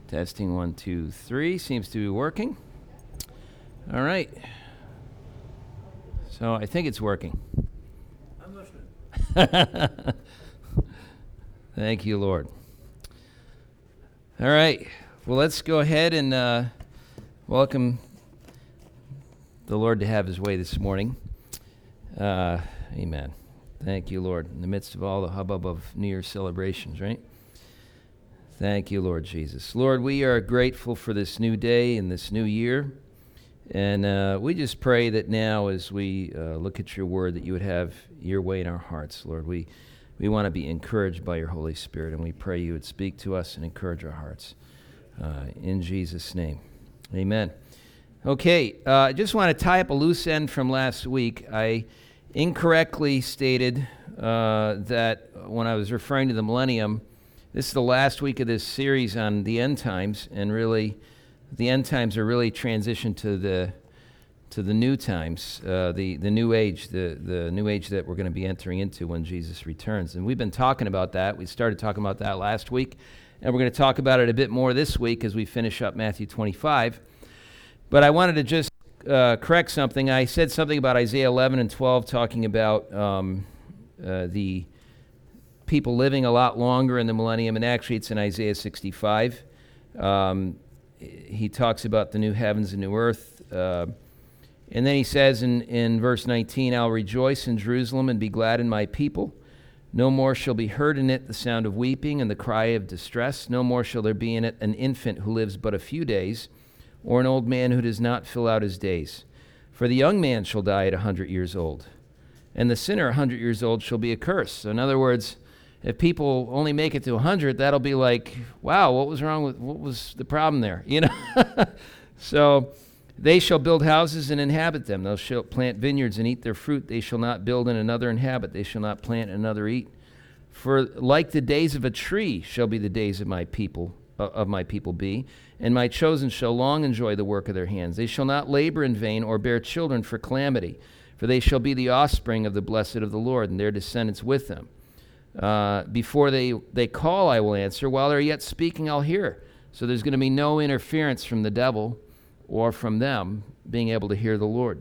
Testing 1, 2, 3. Seems to be working. All right. So I think it's working. I'm listening. Thank you, Lord. All right. Well, let's go ahead and welcome the Lord to have his way this morning. Amen. Thank you, Lord. In the midst of all the hubbub of New Year's celebrations, right? Thank you, Lord Jesus. Lord, we are grateful for this new day and this new year. And we just pray that now as we look at your word, that you would have your way in our hearts, Lord. We want to be encouraged by your Holy Spirit, and we pray you would speak to us and encourage our hearts. In Jesus' name, amen. Okay, I just want to tie up a loose end from last week. I incorrectly stated that when I was referring to the millennium, this is the last week of this series on the end times, and really, the end times are really transitioned to the new times, the new age, the new age that we're going to be entering into when Jesus returns. And we've been talking about that. We started talking about that last week, and we're going to talk about it a bit more this week as we finish up Matthew 25. But I wanted to just correct something. I said something about Isaiah 11 and 12, talking about the people living a lot longer in the millennium, and actually it's in Isaiah 65. He talks about the new heavens and new earth. And then he says in verse 19, I'll rejoice in Jerusalem and be glad in my people. No more shall be heard in it the sound of weeping and the cry of distress. No more shall there be in it an infant who lives but a few days, or an old man who does not fill out his days. For the young man shall die at 100 years old, and the sinner 100 years old shall be accursed. So in other words, if people only make it to 100, that'll be like, wow, what was the problem there? You know? So they shall build houses and inhabit them. They shall plant vineyards and eat their fruit. They shall not build and another inhabit. They shall not plant and another eat. For like the days of a tree shall be the days of my people be, and my chosen shall long enjoy the work of their hands. They shall not labor in vain or bear children for calamity, for they shall be the offspring of the blessed of the Lord, and their descendants with them. Before they call, I will answer. While they're yet speaking, I'll hear. So there's going to be no interference from the devil or from them being able to hear the Lord.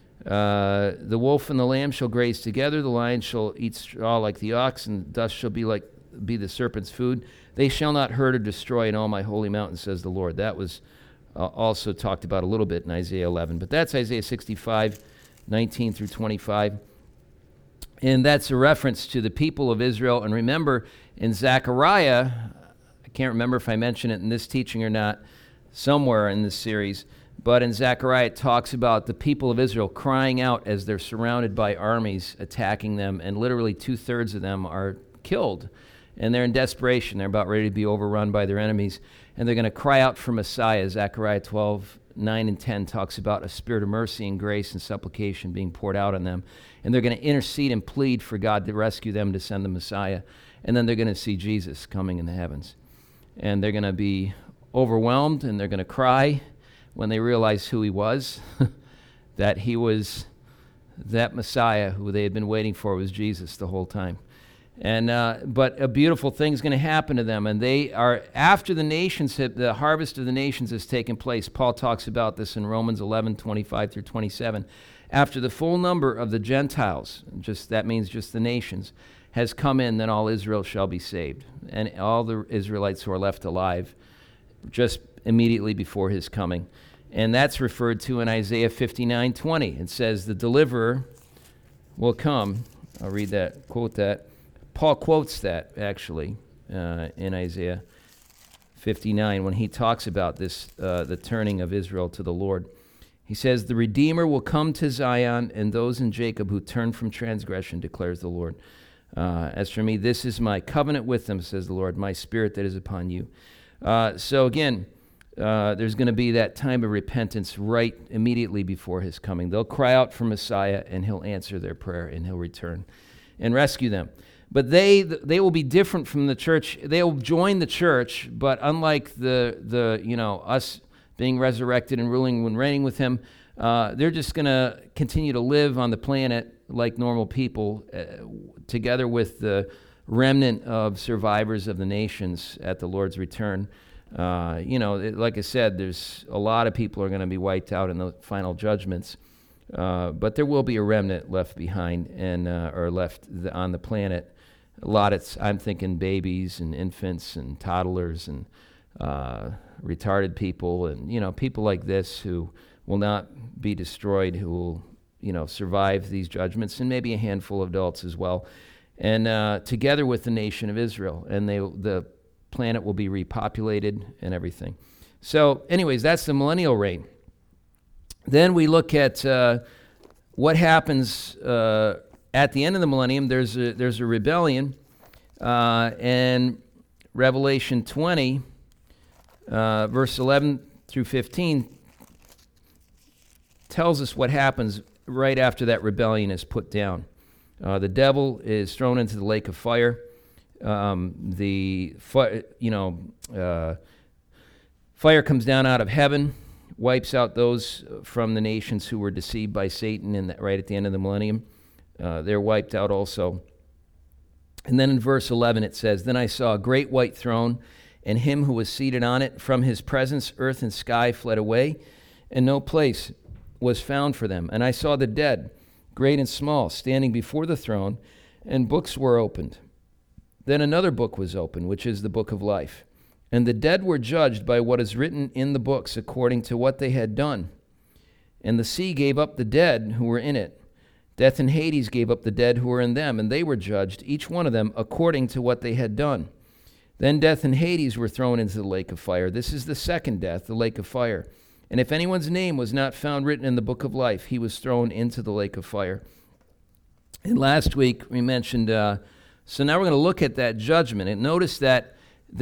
The wolf and the lamb shall graze together. The lion shall eat straw like the ox, and dust shall be the serpent's food. They shall not hurt or destroy in all my holy mountain, says the Lord. That was also talked about a little bit in Isaiah 11. But that's Isaiah 65, 19 through 25. And that's a reference to the people of Israel. And remember, in Zechariah, I can't remember if I mentioned it in this teaching or not, somewhere in this series, but in Zechariah it talks about the people of Israel crying out as they're surrounded by armies attacking them, and literally 2/3 of them are killed. And they're in desperation. They're about ready to be overrun by their enemies. And they're going to cry out for Messiah. Zechariah 12, 9 and 10 talks about a spirit of mercy and grace and supplication being poured out on them. And they're going to intercede and plead for God to rescue them, to send the Messiah. And then they're going to see Jesus coming in the heavens. And they're going to be overwhelmed, and they're going to cry when they realize who he was, that he was that Messiah who they had been waiting for was Jesus the whole time. And but a beautiful thing's going to happen to them, and they are, after the harvest of the nations has taken place. Paul talks about this in Romans 11, 25 through 27. After the full number of the Gentiles, that means just the nations, has come in, then all Israel shall be saved, and all the Israelites who are left alive just immediately before his coming. And that's referred to in Isaiah 59, 20. It says, the deliverer will come. I'll read that, quote that. Paul quotes that, actually, in Isaiah 59 when he talks about this, the turning of Israel to the Lord. He says, the Redeemer will come to Zion, and those in Jacob who turn from transgression, declares the Lord. As for me, this is my covenant with them, says the Lord, my spirit that is upon you. So again, there's going to be that time of repentance right immediately before his coming. They'll cry out for Messiah, and he'll answer their prayer, and he'll return and rescue them. But they will be different from the church. They will join the church, but unlike us being resurrected and ruling and reigning with him, they're just going to continue to live on the planet like normal people, together with the remnant of survivors of the nations at the Lord's return. Like I said, there's a lot of people are going to be wiped out in the final judgments, but there will be a remnant left behind or left on the planet. A lot I'm thinking babies and infants and toddlers and retarded people and, people like this who will not be destroyed, who will, survive these judgments, and maybe a handful of adults as well. And together with the nation of Israel, and the planet will be repopulated and everything. So anyways, that's the millennial reign. Then we look at what happens at the end of the millennium. There's a rebellion, and Revelation 20, verse 11 through 15, tells us what happens right after that rebellion is put down. The devil is thrown into the lake of fire. Fire comes down out of heaven, wipes out those from the nations who were deceived by Satan right at the end of the millennium. They're wiped out also. And then in verse 11 it says, "Then I saw a great white throne, and him who was seated on it. From his presence earth and sky fled away, and no place was found for them. And I saw the dead, great and small, standing before the throne, and books were opened. Then another book was opened, which is the book of life. And the dead were judged by what is written in the books according to what they had done. And the sea gave up the dead who were in it. Death and Hades gave up the dead who were in them, and they were judged, each one of them, according to what they had done. Then death and Hades were thrown into the lake of fire. This is the second death, the lake of fire. And if anyone's name was not found written in the book of life, he was thrown into the lake of fire." And last week we mentioned, so now we're going to look at that judgment. And notice that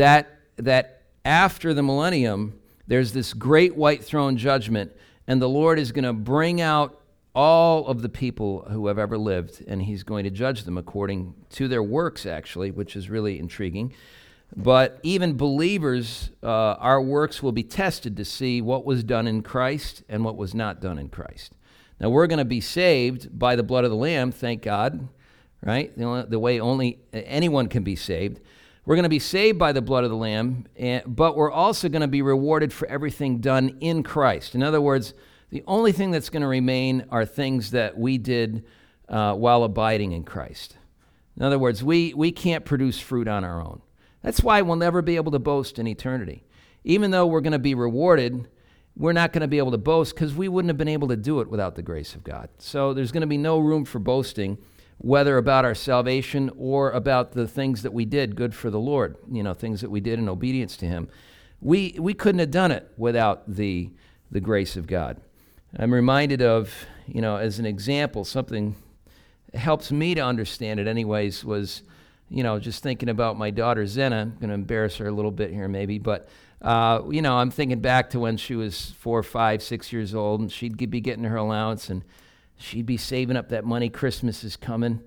after the millennium, there's this great white throne judgment, and the Lord is going to bring out all of the people who have ever lived, and he's going to judge them according to their works, actually, which is really intriguing. But even believers, our works will be tested to see what was done in Christ and what was not done in Christ. Now, we're going to be saved by the blood of the Lamb, thank God, right? The way only anyone can be saved. We're going to be saved by the blood of the Lamb, but we're also going to be rewarded for everything done in Christ. In other words, the only thing that's going to remain are things that we did while abiding in Christ. In other words, we can't produce fruit on our own. That's why we'll never be able to boast in eternity. Even though we're going to be rewarded, we're not going to be able to boast because we wouldn't have been able to do it without the grace of God. So there's going to be no room for boasting, whether about our salvation or about the things that we did good for the Lord, things that we did in obedience to him. We couldn't have done it without the grace of God. I'm reminded of, as an example, something that helps me to understand it anyways was, just thinking about my daughter Zena. I'm going to embarrass her a little bit here maybe, but, I'm thinking back to when she was 4, 5, 6 years old, and she'd be getting her allowance, and she'd be saving up that money. Christmas is coming,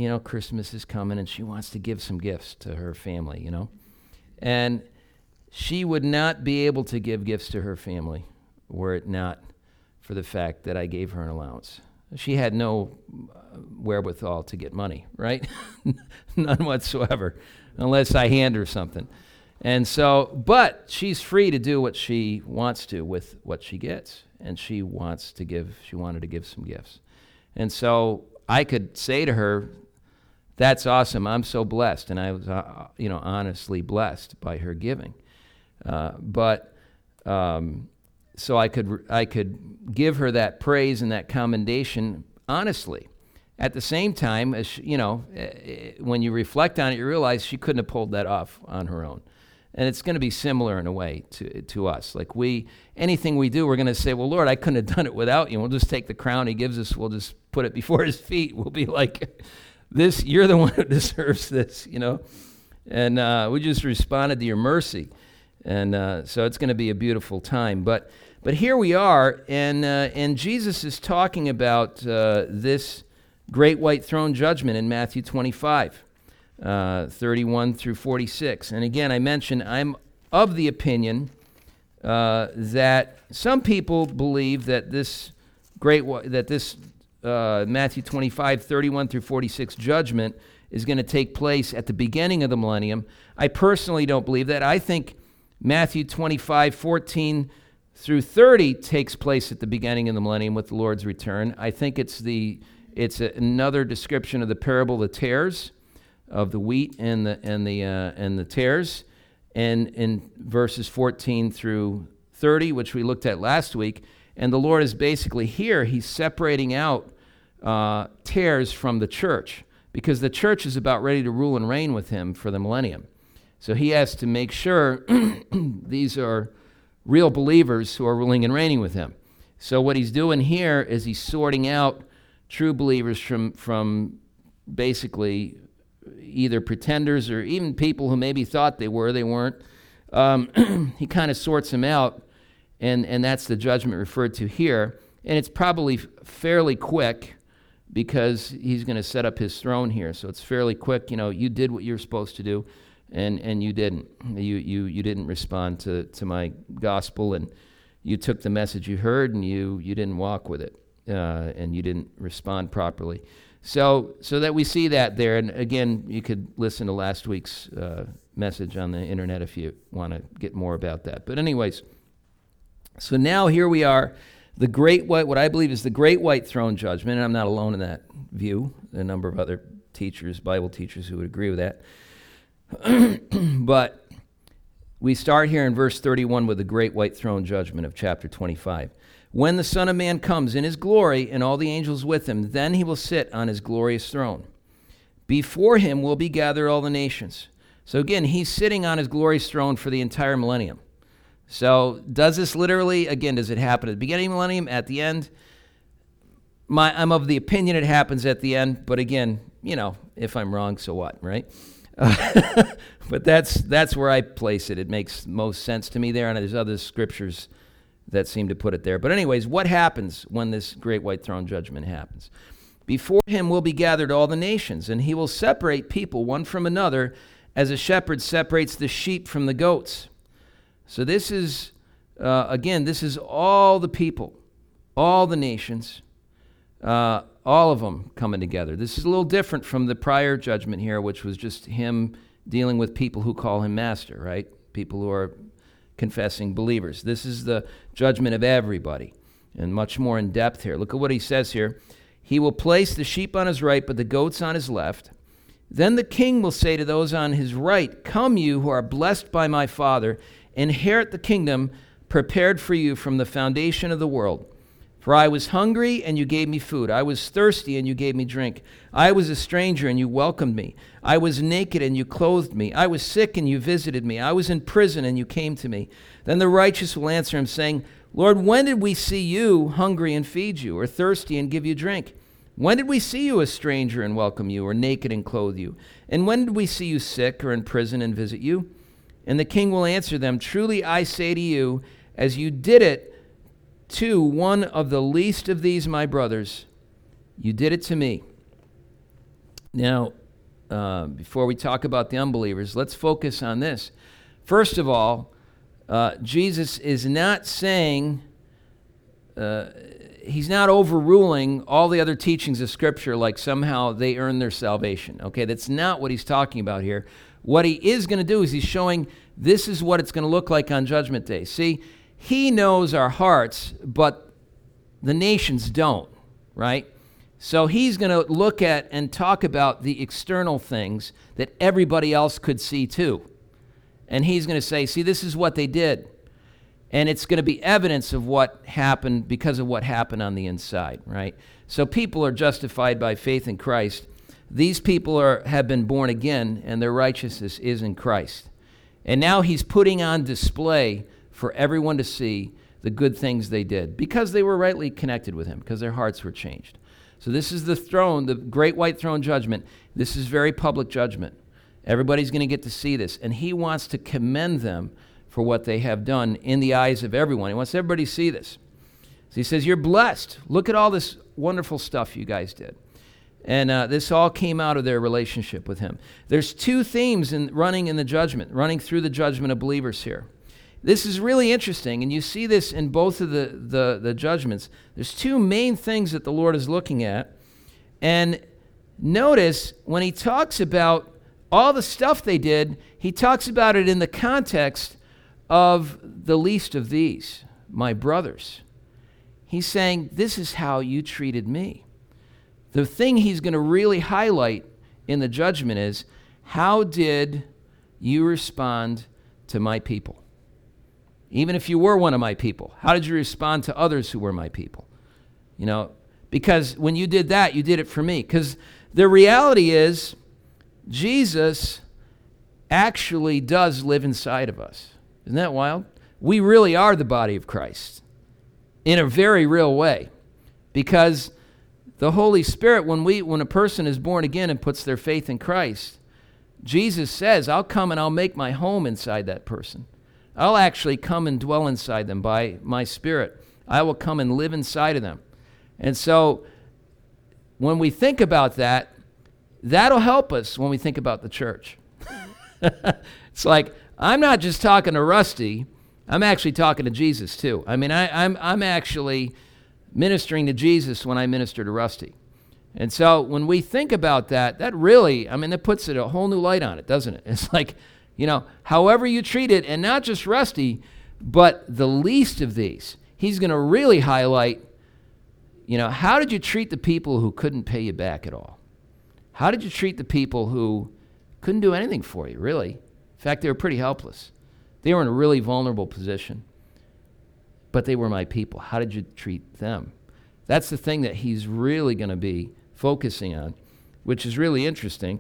and she wants to give some gifts to her family, And she would not be able to give gifts to her family were it not for the fact that I gave her an allowance. She had no wherewithal to get money, right? None whatsoever, unless I hand her something. And so, but she's free to do what she wants to with what she gets. And she wanted to give some gifts. And so I could say to her, "That's awesome. I'm so blessed." And I was, honestly blessed by her giving. So I could give her that praise and that commendation honestly. At the same time, as when you reflect on it, you realize she couldn't have pulled that off on her own. And it's going to be similar in a way to us. Like anything we do, we're going to say, "Well, Lord, I couldn't have done it without you." We'll just take the crown he gives us. We'll just put it before his feet. We'll be like, "This, you're the one who deserves this," And we just responded to your mercy. And so it's going to be a beautiful time. But here we are, and Jesus is talking about this great white throne judgment in Matthew 25. 31 through 46. And again, I mentioned I'm of the opinion that some people believe that this Matthew 25, 31 through 46 judgment is going to take place at the beginning of the millennium. I personally don't believe that. I think Matthew 25:14 through 30 takes place at the beginning of the millennium with the Lord's return. I think it's another description of the parable of the tares, of the wheat and the tares, and in verses 14 through 30, which we looked at last week. And the Lord is basically here, he's separating out tares from the church, because the church is about ready to rule and reign with him for the millennium. So he has to make sure these are real believers who are ruling and reigning with him. So what he's doing here is he's sorting out true believers from basically either pretenders or even people who maybe thought they weren't. He kind of sorts them out, and that's the judgment referred to here. And it's probably fairly quick, because he's going to set up his throne here. So it's fairly quick. You did what you're supposed to do, and you didn't. You didn't respond to my gospel, and you took the message you heard, and you didn't walk with it, and you didn't respond properly. So that we see that there. And again, you could listen to last week's message on the internet if you want to get more about that. But anyways, so now here we are. The great white, what I believe is the great white throne judgment, and I'm not alone in that view. There are a number of other teachers, Bible teachers, who would agree with that. But we start here in verse 31 with the great white throne judgment of chapter 25. When the Son of Man comes in his glory and all the angels with him, then he will sit on his glorious throne. Before him will be gathered all the nations. So again, he's sitting on his glorious throne for the entire millennium. So does this literally, again, does it happen at the beginning of the millennium, at the end? I'm of the opinion it happens at the end, but again, if I'm wrong, so what, right? But that's where I place it. It makes most sense to me there, and there's other scriptures that seem to put it there. But anyways, what happens when this great white throne judgment happens? Before him will be gathered all the nations, and he will separate people one from another, as a shepherd separates the sheep from the goats. So this is, again, this is all the people, all the nations, all of them coming together. This is a little different from the prior judgment here, which was just him dealing with people who call him master, right? People who are confessing believers. This is the judgment of everybody, and much more in depth here. Look at what he says here. He will place the sheep on his right, but the goats on his left. Then the king will say to those on his right, "Come, you who are blessed by my Father, inherit the kingdom prepared for you from the foundation of the world. For I was hungry, and you gave me food. I was thirsty, and you gave me drink. I was a stranger, and you welcomed me. I was naked, and you clothed me. I was sick, and you visited me. I was in prison, and you came to me." Then the righteous will answer him, saying, "Lord, when did we see you hungry and feed you, or thirsty and give you drink? When did we see you a stranger and welcome you, or naked and clothe you? And when did we see you sick or in prison and visit you?" And the king will answer them, "Truly I say to you, as you did it to one of the least of these my brothers, you did it to me." Now, before we talk about the unbelievers, let's focus on this. First of all, Jesus is not saying, he's not overruling all the other teachings of Scripture like somehow they earn their salvation. Okay, that's not what he's talking about here. What he is going to do is he's showing this is what it's going to look like on Judgment Day. See, he knows our hearts, but the nations don't, right? So he's going to look at and talk about the external things that everybody else could see too. And he's going to say, see, this is what they did. And it's going to be evidence of what happened because of what happened on the inside, right? So people are justified by faith in Christ. These people have been born again, and their righteousness is in Christ. And now he's putting on display for everyone to see the good things they did because they were rightly connected with him, because their hearts were changed. So this is the throne, the great white throne judgment. This is very public judgment. Everybody's going to get to see this. And he wants to commend them for what they have done in the eyes of everyone. He wants everybody to see this. So he says, you're blessed. Look at all this wonderful stuff you guys did. And this all came out of their relationship with him. There's two themes running through the judgment of believers here. This is really interesting, and you see this in both of the judgments. There's two main things that the Lord is looking at. And notice when he talks about all the stuff they did, he talks about it in the context of the least of these, my brothers, he's saying, this is how you treated me. The thing he's going to really highlight in the judgment is, how did you respond to my people? Even if you were one of my people, how did you respond to others who were my people? You know, because when you did that, you did it for me. Because the reality is, Jesus actually does live inside of us. Isn't that wild? We really are the body of Christ in a very real way. Because the Holy Spirit, when a person is born again and puts their faith in Christ, Jesus says, I'll come and I'll make my home inside that person. I'll actually come and dwell inside them by my Spirit. I will come and live inside of them. And so when we think about that, that'll help us when we think about the church. It's like, I'm not just talking to Rusty, I'm actually talking to Jesus too. I mean, I'm actually ministering to Jesus when I minister to Rusty. And so when we think about that, that really, I mean, that puts it a whole new light on it, doesn't it? It's like, you know, however you treat it, and not just Rusty, but the least of these, he's going to really highlight, you know, how did you treat the people who couldn't pay you back at all? How did you treat the people who couldn't do anything for you, really? In fact, they were pretty helpless. They were in a really vulnerable position, but they were my people. How did you treat them? That's the thing that he's really going to be focusing on, which is really interesting.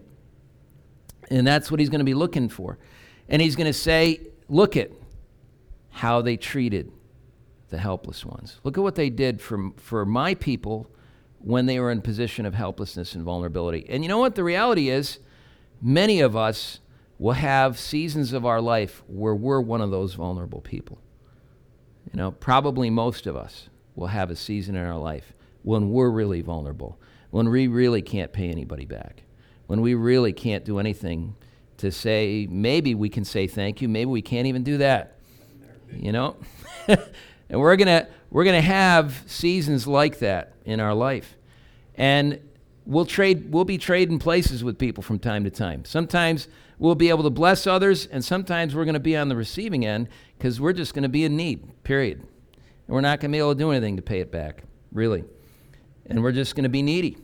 And that's what he's going to be looking for. And he's going to say, look at how they treated the helpless ones. Look at what they did for my people when they were in position of helplessness and vulnerability. And you know what? The reality is, many of us will have seasons of our life where we're one of those vulnerable people. You know, probably most of us will have a season in our life when we're really vulnerable, when we really can't pay anybody back, when we really can't do anything to say, maybe we can say thank you, maybe we can't even do that, you know? And we're gonna have seasons like that in our life. And we'll be trading places with people from time to time. Sometimes we'll be able to bless others, and sometimes we're gonna be on the receiving end because we're just gonna be in need, period. And we're not gonna be able to do anything to pay it back, really. And we're just gonna be needy.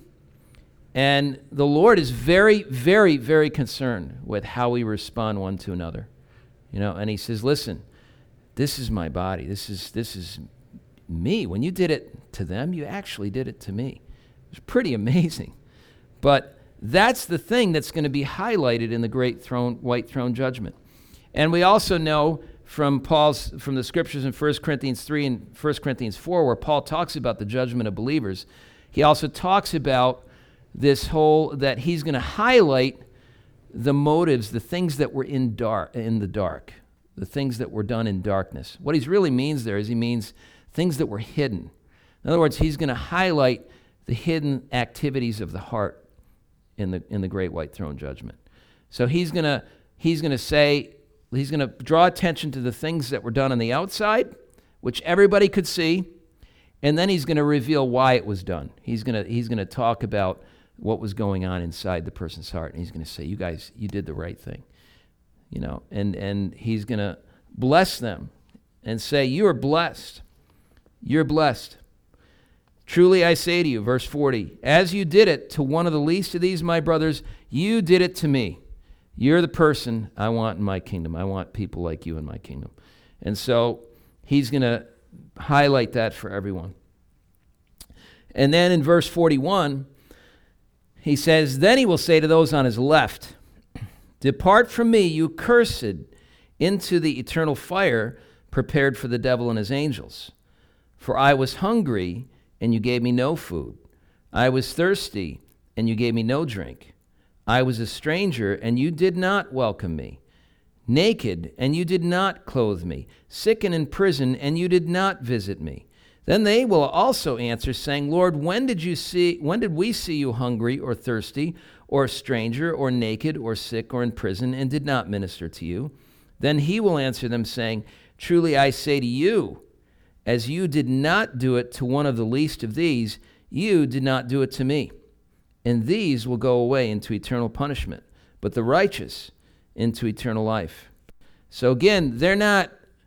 And the Lord is very, very, very concerned with how we respond one to another. You know, and he says, listen, this is my body. This is me. When you did it to them, you actually did it to me. It's pretty amazing. But that's the thing that's going to be highlighted in the great white throne judgment. And we also know from the scriptures in 1 Corinthians 3 and 1 Corinthians 4, where Paul talks about the judgment of believers, he also talks about this that he's going to highlight the motives, the things that were in the dark, the things that were done in darkness. What he really means there is he means things that were hidden. In other words, he's going to highlight the hidden activities of the heart in the great white throne judgment. So he's going to draw attention to the things that were done on the outside, which everybody could see, and then he's going to reveal why it was done. He's going to talk about what was going on inside the person's heart, and he's going to say, you guys, you did the right thing. You know, and he's going to bless them and say, you are blessed. You're blessed. Truly I say to you, verse 40, as you did it to one of the least of these, my brothers, you did it to me. You're the person I want in my kingdom. I want people like you in my kingdom. And so he's going to highlight that for everyone. And then in verse 41, he says, then he will say to those on his left, depart from me, you cursed, into the eternal fire prepared for the devil and his angels. For I was hungry, and you gave me no food. I was thirsty, and you gave me no drink. I was a stranger, and you did not welcome me. Naked, and you did not clothe me. Sick and in prison, and you did not visit me. Then they will also answer, saying, Lord, when did we see you hungry or thirsty, or a stranger, or naked, or sick, or in prison, and did not minister to you? Then he will answer them, saying, truly I say to you, as you did not do it to one of the least of these, you did not do it to me. And these will go away into eternal punishment, but the righteous into eternal life. So again, they're not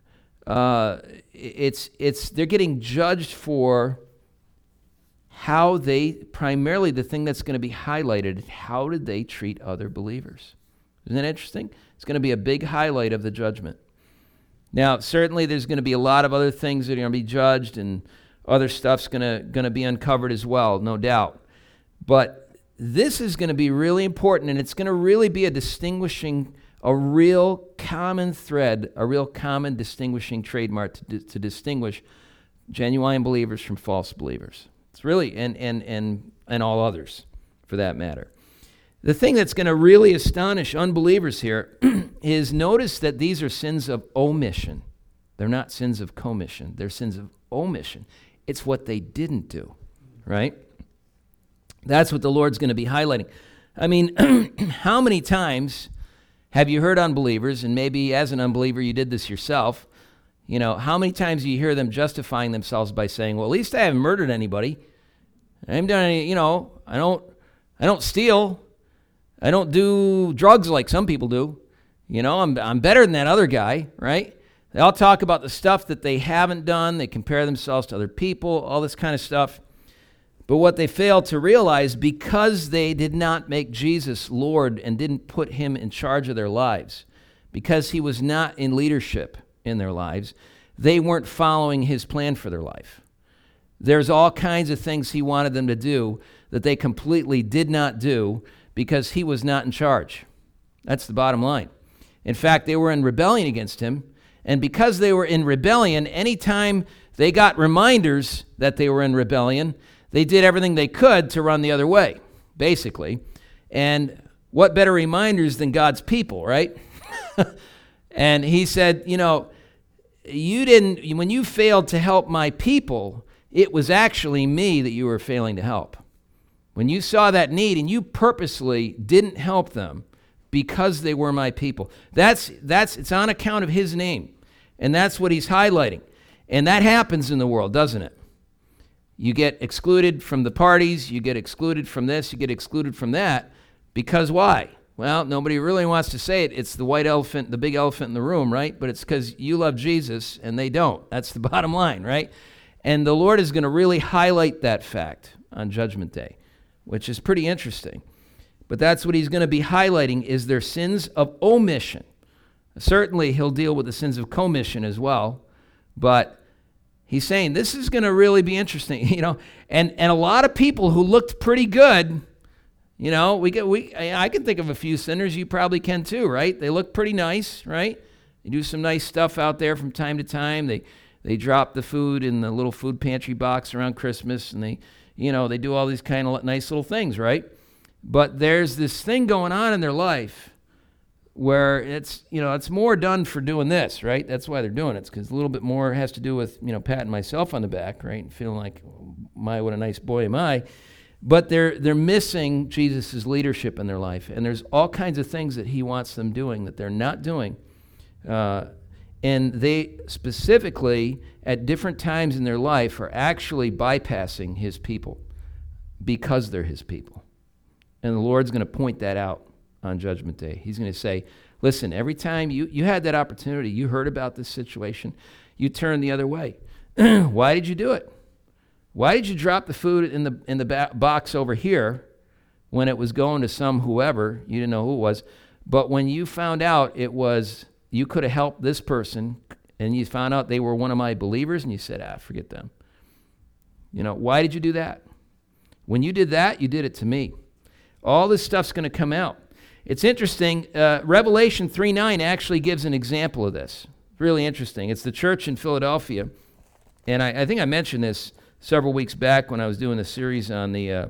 they're getting judged for how they, primarily the thing that's going to be highlighted, how did they treat other believers? Isn't that interesting? It's going to be a big highlight of the judgment. Now, certainly there's going to be a lot of other things that are going to be judged, and other stuff's going to be uncovered as well, no doubt. But this is going to be really important, and it's going to really be a real common thread, a real common distinguishing trademark to distinguish genuine believers from false believers. It's really, and all others, for that matter. The thing that's going to really astonish unbelievers here is, notice that these are sins of omission. They're not sins of commission. They're sins of omission. It's what they didn't do, right? That's what the Lord's going to be highlighting. I mean, how many times have you heard unbelievers, and maybe as an unbeliever you did this yourself, how many times do you hear them justifying themselves by saying, well, at least I haven't murdered anybody. I haven't done any, I don't steal. I don't do drugs like some people do. I'm better than that other guy, right? They all talk about the stuff that they haven't done. They compare themselves to other people, all this kind of stuff. But what they fail to realize, because they did not make Jesus Lord and didn't put him in charge of their lives, because he was not in leadership in their lives, they weren't following his plan for their life. There's all kinds of things he wanted them to do that they completely did not do because he was not in charge. That's the bottom line. In fact, they were in rebellion against him, and because they were in rebellion, anytime they got reminders that they were in rebellion, they did everything they could to run the other way, basically. And what better reminders than God's people, right? And he said, when you failed to help my people, it was actually me that you were failing to help. When you saw that need and you purposely didn't help them because they were my people, it's on account of his name. And that's what he's highlighting. And that happens in the world, doesn't it? You get excluded from the parties, you get excluded from this, you get excluded from that. Because why? Well, nobody really wants to say it. It's the white elephant, the big elephant in the room, right? But it's because you love Jesus and they don't. That's the bottom line, right? And the Lord is going to really highlight that fact on Judgment Day, which is pretty interesting. But that's what he's going to be highlighting, is their sins of omission. Certainly, he'll deal with the sins of commission as well, but he's saying this is going to really be interesting, and a lot of people who looked pretty good, I can think of a few sinners, you probably can too, right? They look pretty nice, right? They do some nice stuff out there from time to time. They drop the food in the little food pantry box around Christmas, and they do all these kind of nice little things, right? But there's this thing going on in their life where it's more done for doing this, right? That's why they're doing it. It's because a little bit more has to do with, patting myself on the back, right? And feeling like, what a nice boy am I. But they're missing Jesus' leadership in their life. And there's all kinds of things that he wants them doing that they're not doing. And they specifically, at different times in their life, are actually bypassing his people because they're his people. And the Lord's going to point that out on Judgment Day. He's going to say, listen, every time you had that opportunity, you heard about this situation, you turned the other way. Why did you do it? Why did you drop the food in the box over here when it was going to some whoever, you didn't know who it was, but when you found out you could have helped this person, and you found out they were one of my believers, and you said, forget them. Why did you do that? When you did that, you did it to me. All this stuff's going to come out. It's interesting. Revelation 3:9 actually gives an example of this. Really interesting. It's the church in Philadelphia, and I think I mentioned this several weeks back when I was doing a series on the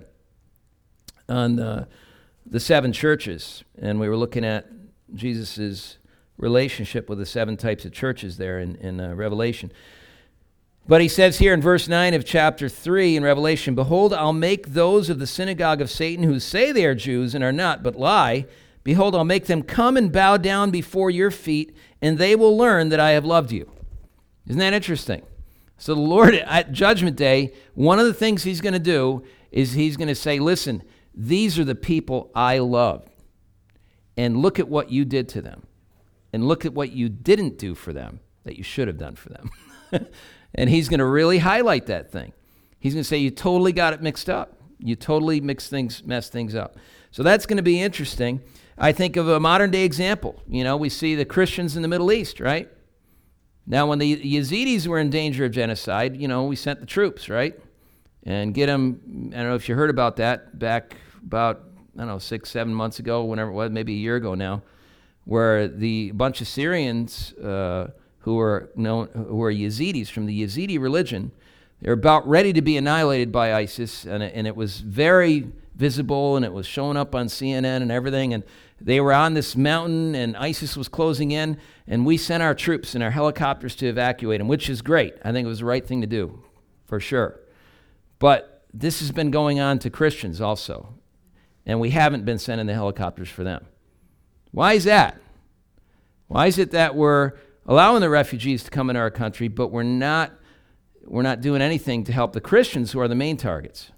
seven churches, and we were looking at Jesus' relationship with the seven types of churches there in Revelation. But he says here in verse 9 of chapter 3 in Revelation, behold, I'll make those of the synagogue of Satan who say they are Jews and are not, but lie. Behold, I'll make them come and bow down before your feet, and they will learn that I have loved you. Isn't that interesting? So the Lord at Judgment Day, one of the things he's going to do is he's going to say, listen, these are the people I love. And look at what you did to them. And look at what you didn't do for them. that you should have done for them. And he's going to really highlight that thing. He's going to say, you totally got it mixed up. You totally messed things up. So that's going to be interesting. I think of a modern day example. We see the Christians in the Middle East, right? Now, when the Yazidis were in danger of genocide, we sent the troops, right? And get them, I don't know if you heard about that back about, 6-7 months ago, whenever it was, maybe a year ago now, where the bunch of Syrians who were Yazidis from the Yazidi religion, they're about ready to be annihilated by ISIS, and it was very visible, and it was showing up on CNN and everything, and they were on this mountain, and ISIS was closing in, and we sent our troops and our helicopters to evacuate them, which is great. I think it was the right thing to do, for sure. But this has been going on to Christians also, and we haven't been sending the helicopters for them. Why is that? Why is it that we're allowing the refugees to come into our country, but we're not doing anything to help the Christians who are the main targets?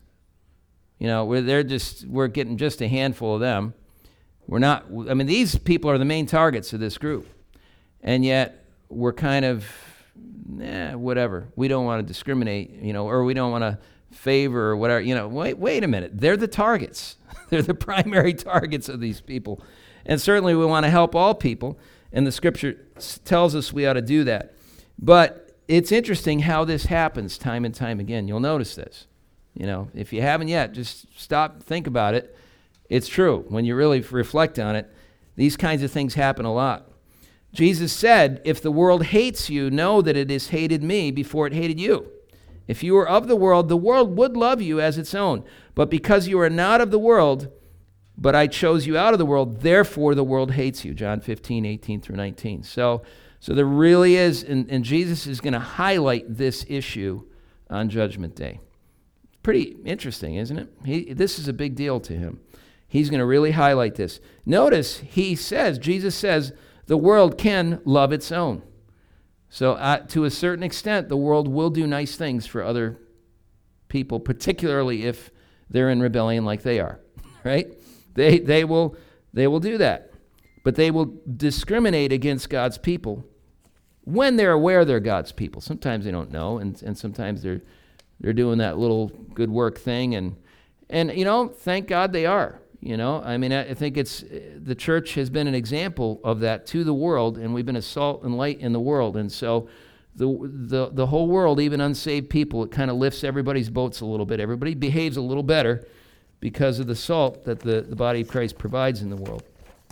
We're getting just a handful of them. These people are the main targets of this group. And yet we're kind of, whatever. We don't want to discriminate, or we don't want to favor or whatever. Wait a minute. They're the targets. They're the primary targets of these people. And certainly we want to help all people. And the scripture tells us we ought to do that. But it's interesting how this happens time and time again. You'll notice this. If you haven't yet, just stop, think about it. It's true. When you really reflect on it, these kinds of things happen a lot. Jesus said, if the world hates you, know that it has hated me before it hated you. If you were of the world would love you as its own. But because you are not of the world, but I chose you out of the world, therefore the world hates you. John 15:18-19. So there really is, and Jesus is going to highlight this issue on Judgment Day. Pretty interesting, isn't it? This is a big deal to him. He's going to really highlight this. Notice Jesus says, the world can love its own. So to a certain extent, the world will do nice things for other people, particularly if they're in rebellion like they are, right? They will do that. But they will discriminate against God's people when they're aware they're God's people. Sometimes they don't know, and sometimes they're doing that little good work thing, and thank God they are. I think the church has been an example of that to the world, and we've been a salt and light in the world, and so the whole world, even unsaved people, it kind of lifts everybody's boats a little bit. Everybody behaves a little better because of the salt that the body of Christ provides in the world.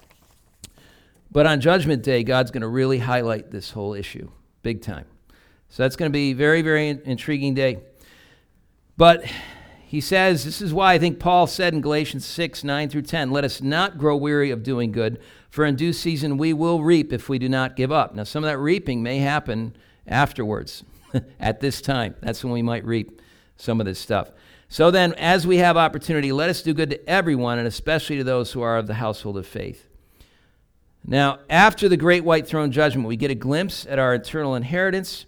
But on Judgment Day, God's going to really highlight this whole issue, big time. So that's going to be a very, very intriguing day. But he says, this is why I think Paul said in Galatians 6:9-10, let us not grow weary of doing good, for in due season we will reap if we do not give up. Now, some of that reaping may happen afterwards, at this time. That's when we might reap some of this stuff. So then, as we have opportunity, let us do good to everyone, and especially to those who are of the household of faith. Now, after the great white throne judgment, we get a glimpse at our eternal inheritance,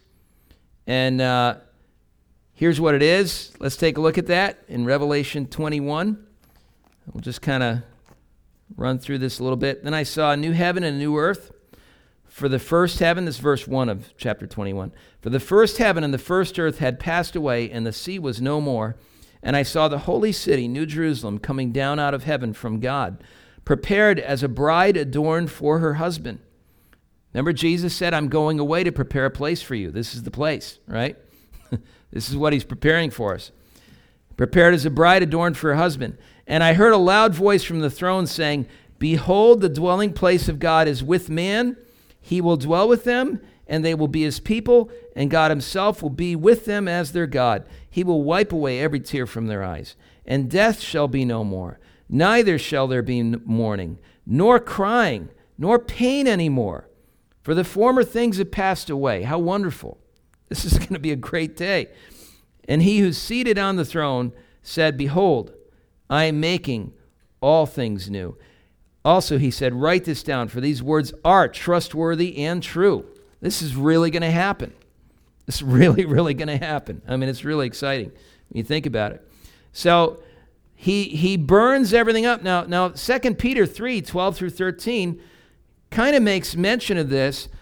and here's what it is. Let's take a look at that in Revelation 21. We'll just kind of run through this a little bit. Then I saw a new heaven and a new earth. For the first heaven, this is verse 1 of chapter 21. For the first heaven and the first earth had passed away, and the sea was no more. And I saw the holy city, New Jerusalem, coming down out of heaven from God, prepared as a bride adorned for her husband. Remember, Jesus said, I'm going away to prepare a place for you. This is the place, right? This is what he's preparing for us. Prepared as a bride adorned for her husband. And I heard a loud voice from the throne saying, behold, the dwelling place of God is with man. He will dwell with them, and they will be his people, and God himself will be with them as their God. He will wipe away every tear from their eyes. And death shall be no more. Neither shall there be mourning, nor crying, nor pain anymore. For the former things have passed away. How wonderful. This is going to be a great day. And he who's seated on the throne said, behold, I am making all things new. Also, he said, write this down, for these words are trustworthy and true. This is really going to happen. It's really, really going to happen. I mean, it's really exciting when you think about it. So he burns everything up. Now 2 Peter 3:12-13 kind of makes mention of this,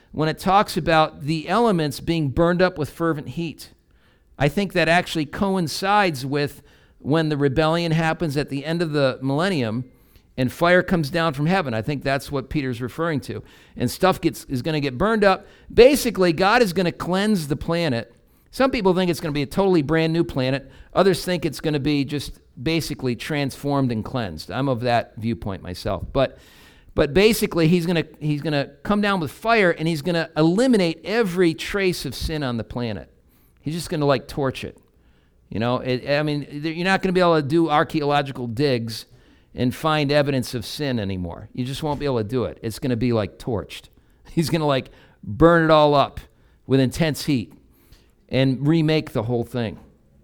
when it talks about the elements being burned up with fervent heat. I think that actually coincides with when the rebellion happens at the end of the millennium and fire comes down from heaven. I think that's what Peter's referring to. And stuff is going to get burned up. Basically, God is going to cleanse the planet. Some people think it's going to be a totally brand new planet. Others think it's going to be just basically transformed and cleansed. I'm of that viewpoint myself. But basically, he's going to come down with fire, and he's going to eliminate every trace of sin on the planet. He's just going to torch it. You're not going to be able to do archaeological digs and find evidence of sin anymore. You just won't be able to do it. It's going to be torched. He's going to burn it all up with intense heat and remake the whole thing.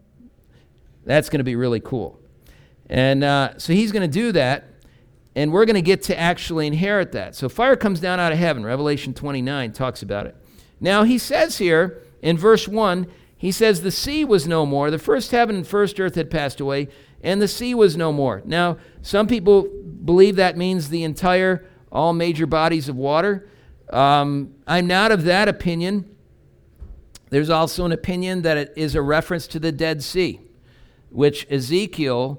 That's going to be really cool. And so he's going to do that, and we're going to get to actually inherit that. So fire comes down out of heaven. Revelation 29 talks about it. Now he says here in verse 1, he says, the sea was no more. The first heaven and first earth had passed away, and the sea was no more. Now, some people believe that means all major bodies of water. I'm not of that opinion. There's also an opinion that it is a reference to the Dead Sea, which Ezekiel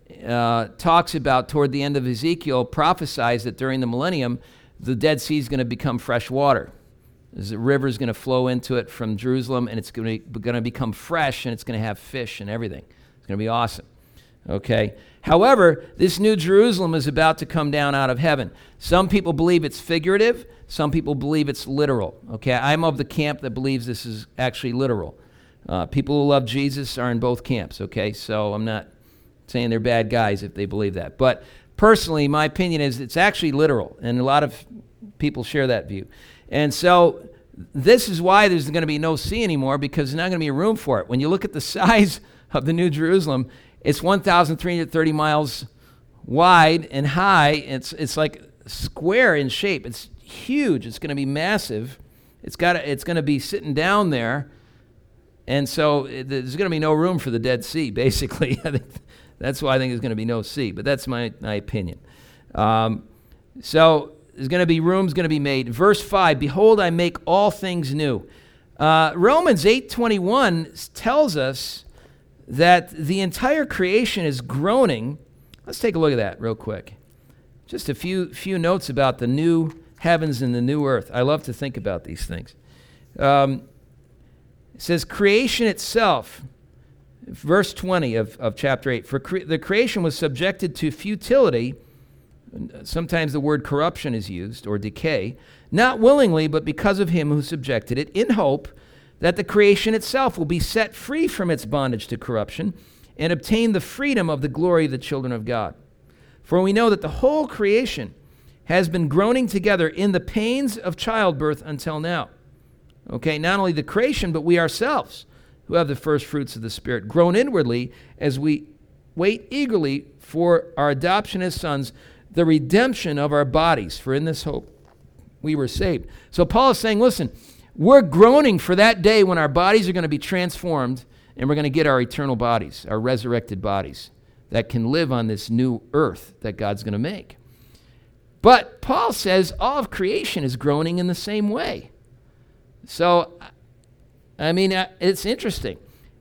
talks about toward the end of Ezekiel, prophesies that during the millennium, the Dead Sea is going to become fresh water. The river is going to flow into it from Jerusalem, and it's going to become fresh, and it's going to have fish and everything. It's going to be awesome. Okay. However, this new Jerusalem is about to come down out of heaven. Some people believe it's figurative. Some people believe it's literal. Okay. I'm of the camp that believes this is actually literal. People who love Jesus are in both camps. Okay. So I'm not saying they're bad guys if they believe that. But personally, my opinion is it's actually literal, and a lot of people share that view. And so this is why there's going to be no sea anymore, because there's not going to be room for it. When you look at the size of the New Jerusalem, it's 1,330 miles wide and high. It's like square in shape. It's huge. It's going to be massive. It's going to be sitting down there, and so there's going to be no room for the Dead Sea. Basically, I think that's why I think there's going to be no sea. But that's my opinion. So there's going to be rooms going to be made. Verse 5, behold, I make all things new. Romans 8:21 tells us that the entire creation is groaning. Let's take a look at that real quick. Just a few notes about the new heavens and the new earth. I love to think about these things. It says creation itself, verse 20 of chapter 8, for the creation was subjected to futility. Sometimes the word corruption is used, or decay, not willingly, but because of him who subjected it, in hope that the creation itself will be set free from its bondage to corruption and obtain the freedom of the glory of the children of God. For we know that the whole creation has been groaning together in the pains of childbirth until now. Okay, not only the creation, but we ourselves, who have the first fruits of the Spirit, groan inwardly as we wait eagerly for our adoption as sons, the redemption of our bodies. For in this hope we were saved. So Paul is saying, listen, we're groaning for that day when our bodies are going to be transformed, and we're going to get our eternal bodies, our resurrected bodies that can live on this new earth that God's going to make. But Paul says all of creation is groaning in the same way. So, it's interesting.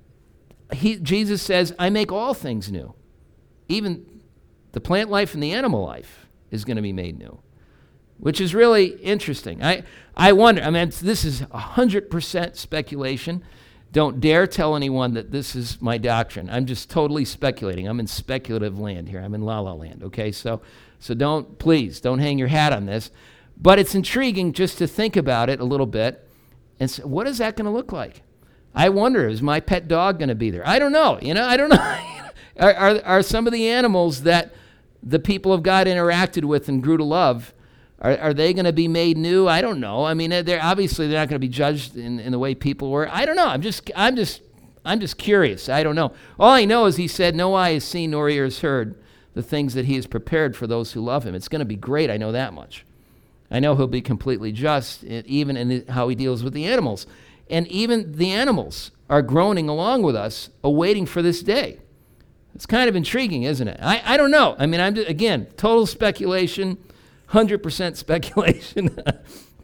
Jesus says, I make all things new. Even the plant life and the animal life is going to be made new, which is really interesting. I wonder, this is 100% speculation. Don't dare tell anyone that this is my doctrine. I'm just totally speculating. I'm in speculative land here. I'm in la-la land, okay? So please don't hang your hat on this. But it's intriguing just to think about it a little bit and say, what is that going to look like? I wonder, is my pet dog going to be there? I don't know. I don't know. Are some of the animals that the people of God interacted with and grew to love, are they going to be made new? I don't know. They're obviously they're not going to be judged in the way people were. I don't know. I'm just curious. I don't know. All I know is he said, no eye has seen nor ear has heard the things that he has prepared for those who love him. It's going to be great. I know that much. I know he'll be completely just, even in how he deals with the animals. And even the animals are groaning along with us, awaiting for this day. It's kind of intriguing, isn't it? I don't know. I'm just, again, total speculation, 100% speculation.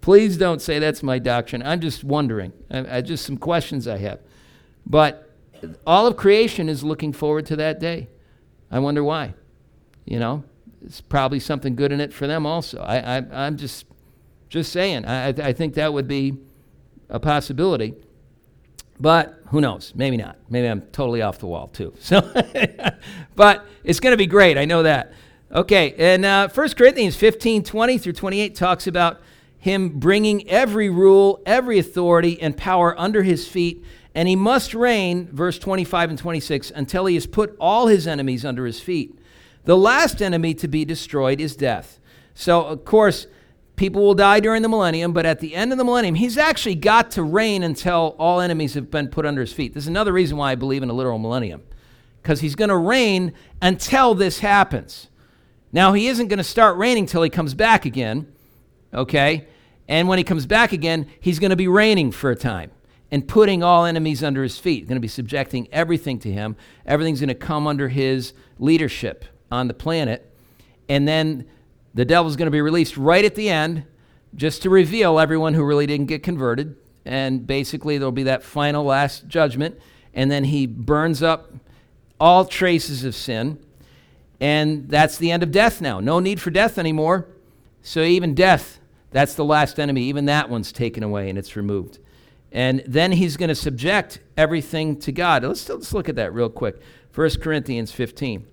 Please don't say that's my doctrine. I'm just wondering. Just some questions I have. But all of creation is looking forward to that day. I wonder why. It's probably something good in it for them also. I'm just saying. I think that would be a possibility. But who knows? Maybe not. Maybe I'm totally off the wall too. So, but it's going to be great. I know that. Okay, and 1 Corinthians 15:20 through 28 talks about him bringing every rule, every authority, and power under his feet, and he must reign, verse 25 and 26, until he has put all his enemies under his feet. The last enemy to be destroyed is death. So, of course, people will die during the millennium, but at the end of the millennium, he's actually got to reign until all enemies have been put under his feet. This is another reason why I believe in a literal millennium, because he's going to reign until this happens. Now, he isn't going to start reigning till he comes back again, okay? And when he comes back again, he's going to be reigning for a time and putting all enemies under his feet. He's going to be subjecting everything to him. Everything's going to come under his leadership on the planet. And then the devil's going to be released right at the end just to reveal everyone who really didn't get converted. And basically, there'll be that final last judgment. And then he burns up all traces of sin. And that's the end of death now. No need for death anymore. So even death, that's the last enemy. Even that one's taken away and it's removed. And then he's going to subject everything to God. Let's look at that real quick. 1 Corinthians 15.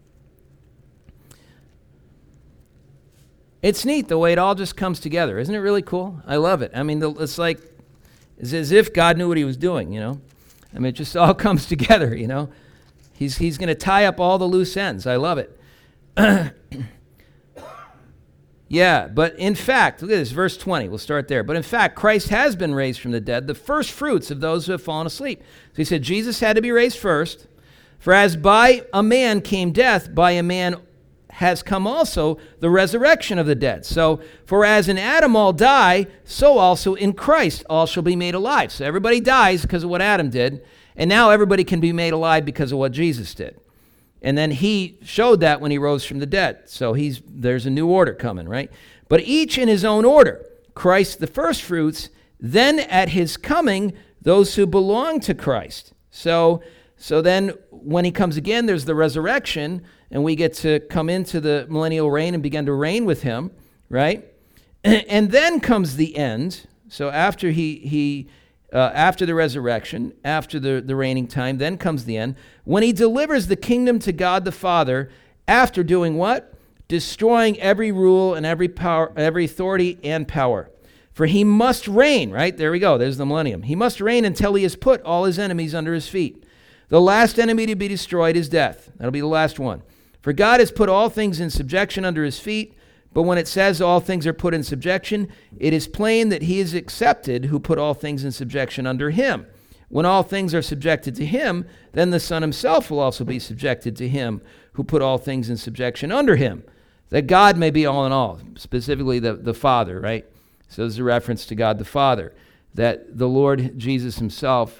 It's neat the way it all just comes together. Isn't it really cool? I love it. I mean, it's like, it's as if God knew what he was doing, I mean, it just all comes together, He's going to tie up all the loose ends. I love it. Yeah, but in fact, look at this, verse 20. We'll start there. But in fact, Christ has been raised from the dead, the first fruits of those who have fallen asleep. So he said Jesus had to be raised first. For as by a man came death, by a man has come also the resurrection of the dead. So, for as in Adam all die, so also in Christ all shall be made alive. So everybody dies because of what Adam did, and now everybody can be made alive because of what Jesus did. And then he showed that when he rose from the dead. So there's a new order coming, right? But each in his own order. Christ the first fruits, then at his coming, those who belong to Christ. So then when he comes again, there's the resurrection, and we get to come into the millennial reign and begin to reign with him, right? And then comes the end. So after after the resurrection, after the reigning time, then comes the end, when he delivers the kingdom to God the Father, after doing what? Destroying every rule and every power, every authority and power. For he must reign, right? There we go. There's the millennium. He must reign until he has put all his enemies under his feet. The last enemy to be destroyed is death. That'll be the last one. For God has put all things in subjection under his feet. But when it says all things are put in subjection, it is plain that he is accepted who put all things in subjection under him. When all things are subjected to him, then the Son himself will also be subjected to him who put all things in subjection under him, that God may be all in all, specifically the Father, right? So there's a reference to God the Father, that the Lord Jesus himself,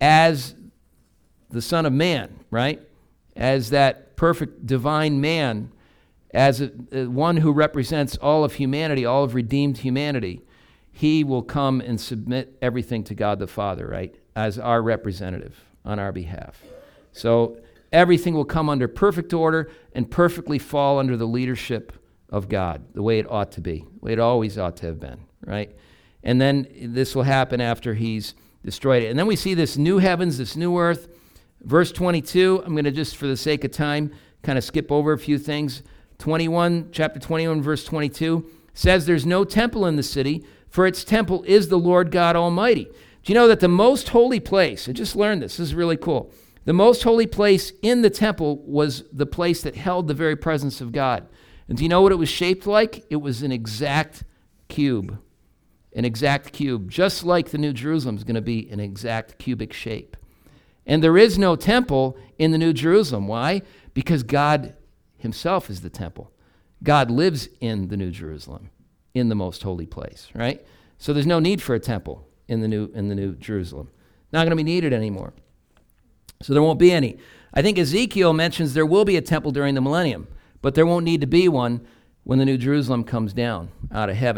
as the Son of Man, right? As that perfect divine man, as one who represents all of humanity, all of redeemed humanity, he will come and submit everything to God the Father, right, as our representative on our behalf. So everything will come under perfect order and perfectly fall under the leadership of God, the way it ought to be, the way it always ought to have been, right? And then this will happen after he's destroyed it. And then we see this new heavens, this new earth. Verse 22, I'm going to just, for the sake of time, kind of skip over a few things. Chapter 21, verse 22 says there's no temple in the city, for its temple is the Lord God Almighty. Do you know that the most holy place, I just learned this is really cool, the most holy place in the temple was the place that held the very presence of God. And do you know what it was shaped like? It was an exact cube. An exact cube, just like the New Jerusalem is going to be an exact cubic shape. And there is no temple in the New Jerusalem. Why? Because God himself is the temple. God lives in the New Jerusalem, in the most holy place, right? So there's no need for a temple in the New Jerusalem. Not going to be needed anymore. So there won't be any. I think Ezekiel mentions there will be a temple during the millennium, but there won't need to be one when the New Jerusalem comes down out of heaven,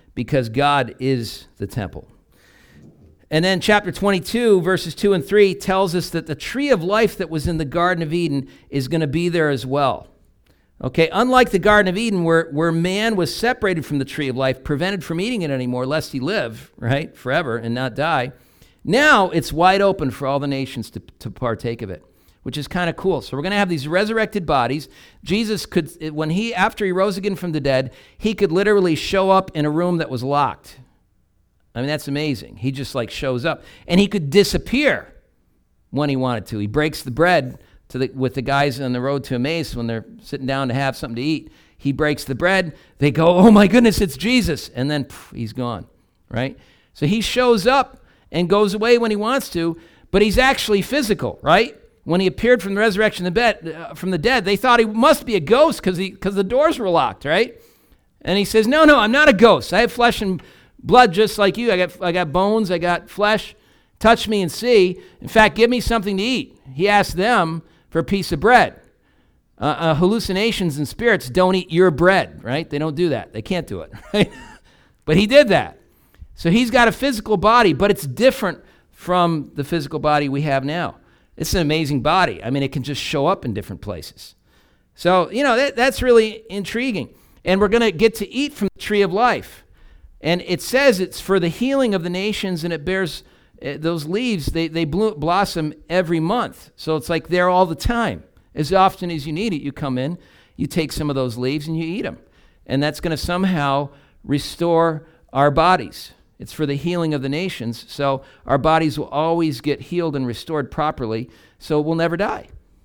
because God is the temple. And then chapter 22, verses 2 and 3 tells us that the tree of life that was in the Garden of Eden is going to be there as well. Okay, unlike the Garden of Eden where man was separated from the tree of life, prevented from eating it anymore, lest he live, right, forever and not die, now it's wide open for all the nations to partake of it, which is kind of cool. So we're going to have these resurrected bodies. Jesus could, after he rose again from the dead, he could literally show up in a room that was locked. I mean, that's amazing. He just like shows up. And he could disappear when he wanted to. He breaks the bread with the guys on the road to Emmaus when they're sitting down to have something to eat. He breaks the bread. They go, oh my goodness, it's Jesus. And then he's gone, right? So he shows up and goes away when he wants to, but he's actually physical, right? When he appeared from the resurrection from the dead, they thought he must be a ghost because the doors were locked, right? And he says, no, I'm not a ghost. I have flesh and blood just like you. I got bones. I got flesh. Touch me and see. In fact, give me something to eat. He asked them for a piece of bread. Hallucinations and spirits don't eat your bread, right? They don't do that. They can't do it, right? But he did that. So he's got a physical body, but it's different from the physical body we have now. It's an amazing body. I mean, it can just show up in different places. So, that's really intriguing. And we're going to get to eat from the tree of life. And it says it's for the healing of the nations, and it bears those leaves, they blossom every month. So it's like there all the time. As often as you need it, you come in, you take some of those leaves, and you eat them. And that's going to somehow restore our bodies. It's for the healing of the nations, so our bodies will always get healed and restored properly, so we'll never die.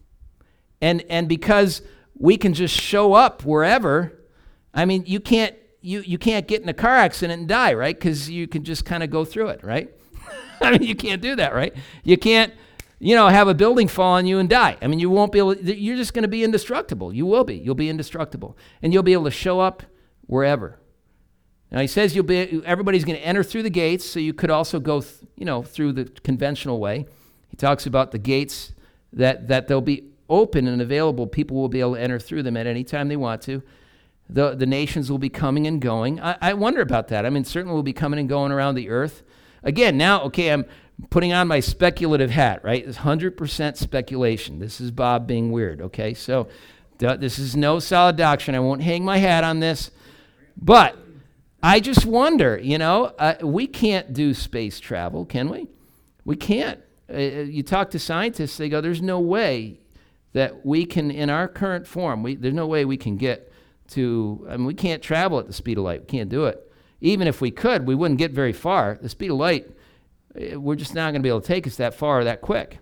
And because we can just show up wherever, I mean, you can't get in a car accident and die, right? Because you can just kind of go through it, right? I mean, you can't do that, right? You can't, have a building fall on you and die. I mean, you won't be able, you're just going to be indestructible. You will be. You'll be indestructible. And you'll be able to show up wherever. Now, he says everybody's going to enter through the gates, so you could also go, through the conventional way. He talks about the gates that they'll be open and available. People will be able to enter through them at any time they want to. The nations will be coming and going. I wonder about that. I mean, certainly we'll be coming and going around the earth. Again, now, okay, I'm putting on my speculative hat, right? It's 100% speculation. This is Bob being weird, okay? So this is no solid doctrine. I won't hang my hat on this. But I just wonder, we can't do space travel, can we? We can't. You talk to scientists, they go, there's no way that we can, in our current form, there's no way we can get to, we can't travel at the speed of light. We can't do it. Even if we could, we wouldn't get very far. The speed of light, we're just not going to be able to take us that far or that quick.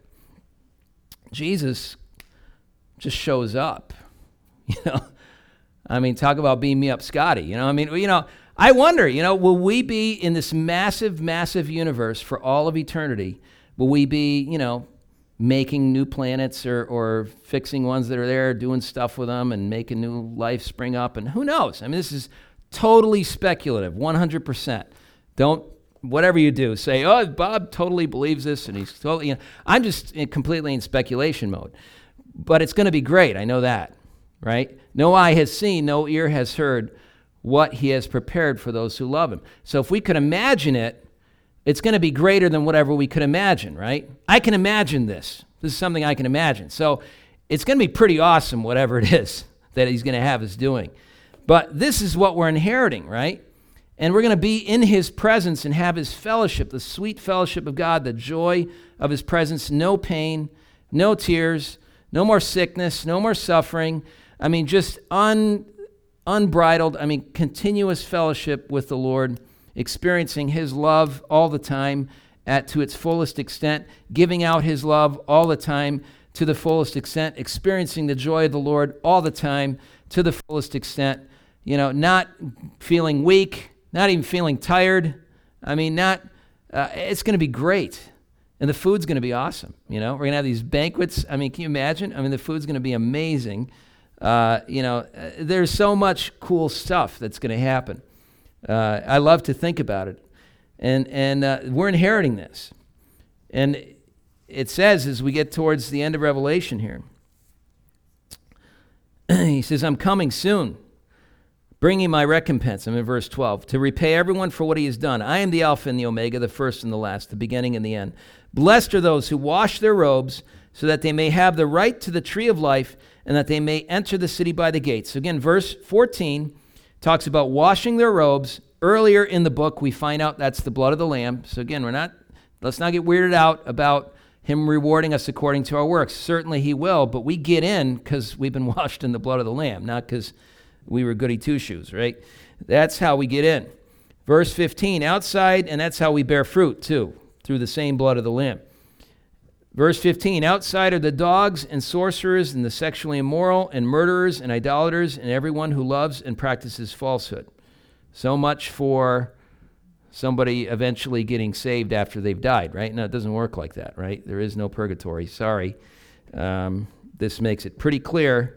Jesus just shows up, talk about beam me up, Scotty. I wonder, will we be in this massive, massive universe for all of eternity? Will we be, making new planets or fixing ones that are there, doing stuff with them and making new life spring up? And who knows? This is totally speculative, 100%. Don't, whatever you do, say, oh, Bob totally believes this, and he's totally, I'm just completely in speculation mode. But it's going to be great, I know that, right? No eye has seen, no ear has heard what he has prepared for those who love him. So if we could imagine it, it's going to be greater than whatever we could imagine, right? I can imagine this. This is something I can imagine. So it's going to be pretty awesome, whatever it is that he's going to have us doing. But this is what we're inheriting, right? And we're going to be in his presence and have his fellowship, the sweet fellowship of God, the joy of his presence, no pain, no tears, no more sickness, no more suffering. Just unbridled, continuous fellowship with the Lord, experiencing his love all the time to its fullest extent, giving out his love all the time to the fullest extent, experiencing the joy of the Lord all the time to the fullest extent, not feeling weak, not even feeling tired. It's going to be great. And the food's going to be awesome. We're going to have these banquets. Can you imagine? The food's going to be amazing. There's so much cool stuff that's going to happen. I love to think about it. And we're inheriting this. And it says as we get towards the end of Revelation here, he says, I'm coming soon. bringing my recompense. I'm in verse 12. To repay everyone for what he has done. I am the Alpha and the Omega, the first and the last, the beginning and the end. Blessed are those who wash their robes, so that they may have the right to the tree of life, and that they may enter the city by the gates. So again, verse 14 talks about washing their robes. Earlier in the book, we find out that's the blood of the Lamb. So again, let's not get weirded out about him rewarding us according to our works. Certainly he will, but we get in because we've been washed in the blood of the Lamb, not because we were goody two-shoes, right? That's how we get in. Verse 15, outside, and that's how we bear fruit too, through the same blood of the Lamb. Verse 15, outside are the dogs and sorcerers and the sexually immoral and murderers and idolaters and everyone who loves and practices falsehood. So much for somebody eventually getting saved after they've died, right? No, it doesn't work like that, right? There is no purgatory. Sorry. This makes it pretty clear.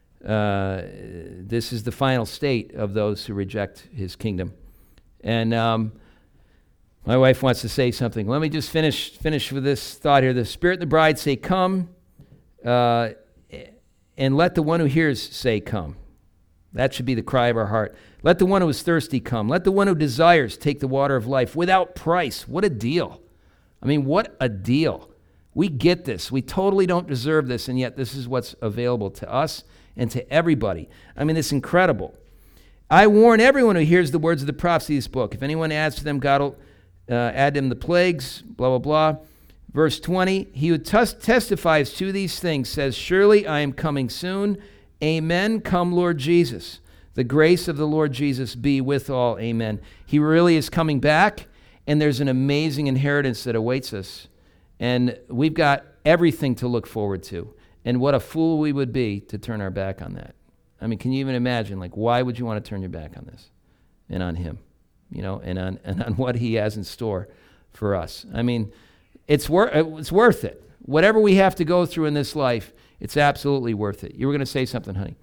This is the final state of those who reject his kingdom. And my wife wants to say something. Let me just finish with this thought here. The Spirit and the bride say, come, and let the one who hears say, come. That should be the cry of our heart. Let the one who is thirsty come. Let the one who desires take the water of life without price. What a deal. I mean, what a deal. We get this. We totally don't deserve this, and yet this is what's available to us and to everybody. I mean, it's incredible. I warn everyone who hears the words of the prophecy of this book. If anyone adds to them, God will add them the plagues, blah, blah, blah. Verse 20, he who testifies to these things says, surely I am coming soon. Amen. Come, Lord Jesus. The grace of the Lord Jesus be with all. Amen. He really is coming back, and there's an amazing inheritance that awaits us. And we've got everything to look forward to. And what a fool we would be to turn our back on that. I mean, can you even imagine, like, why would you want to turn your back on this and on him, you know, and on what he has in store for us? I mean, it's worth it. Whatever we have to go through in this life, it's absolutely worth it. You were going to say something, honey.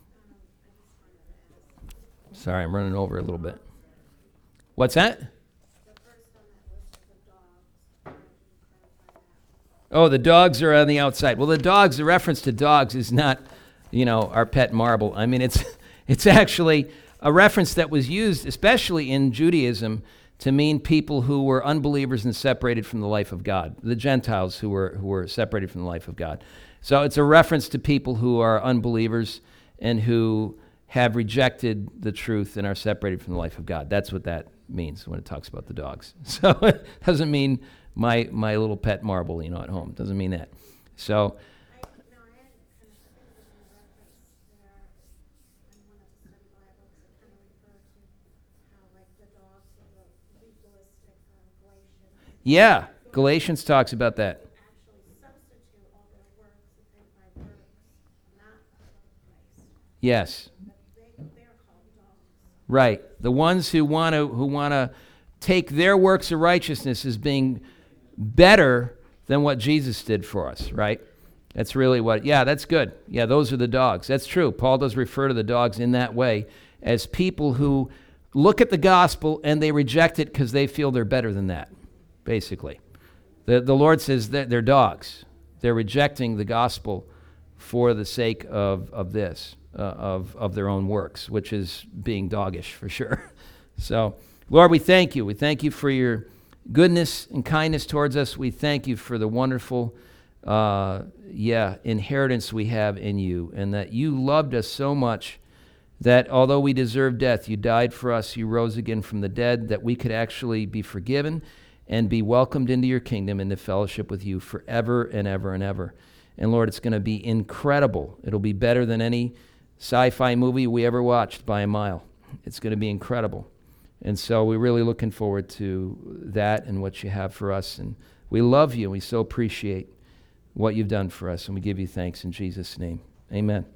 Sorry, I'm running over a little bit. What's that? Oh, the dogs are on the outside. Well, the reference to dogs is not, you know, our pet marble. I mean, it's actually a reference that was used, especially in Judaism, to mean people who were unbelievers and separated from the life of God, the Gentiles who were separated from the life of God. So it's a reference to people who are unbelievers and who have rejected the truth and are separated from the life of God. That's what that means when it talks about the dogs. So it doesn't mean my little pet marble, you know, at home. It doesn't mean that. So yeah, Galatians talks about that. Yes. Right. The ones who want to take their works of righteousness as being better than what Jesus did for us, right? That's really that's good. Yeah, those are the dogs. That's true. Paul does refer to the dogs in that way as people who look at the gospel and they reject it because they feel they're better than that, basically. The Lord says that they're dogs. They're rejecting the gospel for the sake of this. Of their own works, which is being doggish for sure. So, Lord, we thank you. We thank you for your goodness and kindness towards us. We thank you for the wonderful, inheritance we have in you, and that you loved us so much that although we deserved death, you died for us. You rose again from the dead, that we could actually be forgiven and be welcomed into your kingdom, into fellowship with you forever and ever and ever. And Lord, it's going to be incredible. It'll be better than any sci-fi movie we ever watched by a mile. It's going to be incredible. And so we're really looking forward to that and what you have for us. And we love you, and we so appreciate what you've done for us. And we give you thanks in Jesus' name. Amen.